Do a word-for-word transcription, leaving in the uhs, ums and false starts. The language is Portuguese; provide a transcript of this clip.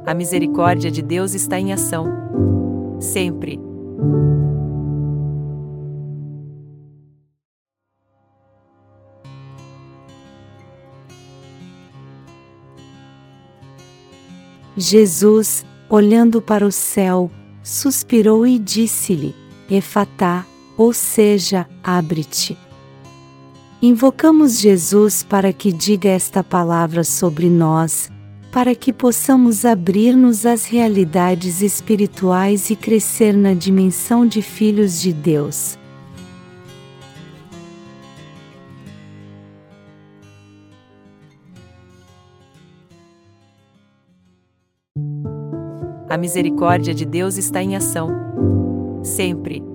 A misericórdia de Deus está em ação. Sempre. Jesus, olhando para o céu, suspirou e disse-lhe: Efatá, ou seja, abre-te. Invocamos Jesus para que diga esta palavra sobre nós, para que possamos abrir-nos às realidades espirituais e crescer na dimensão de filhos de Deus. A misericórdia de Deus está em ação. Sempre.